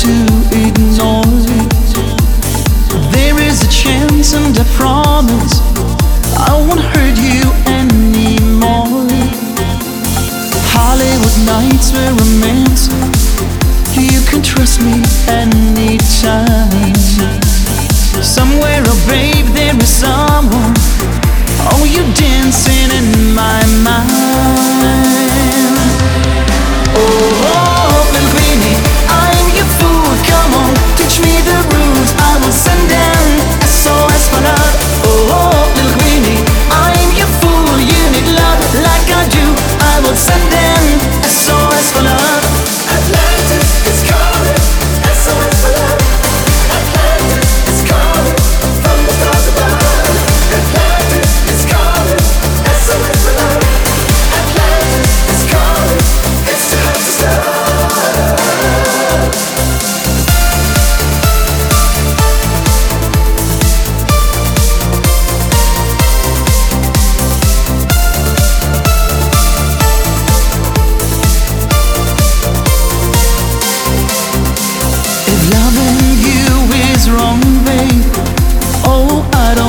to ignore. There is a chance and I promise I won't hurt you anymore. Hollywood nights were romance. You can trust me anytime. Somewhere, oh babe, there is someone. Oh, you're dancing in my mind. Oh, little queenie, I'm your fool. Come on, teach me the rules. I will send them SOS for love. Oh, little queenie, I'm your fool. You need love like I do. I will send them SOS for love. Atlantis is calling, SOS for love. Atlantis is calling from the stars above. Atlantis is calling, SOS for love. Atlantis is calling, it's too hot to stop. If loving you is wrong, babe, oh, I don't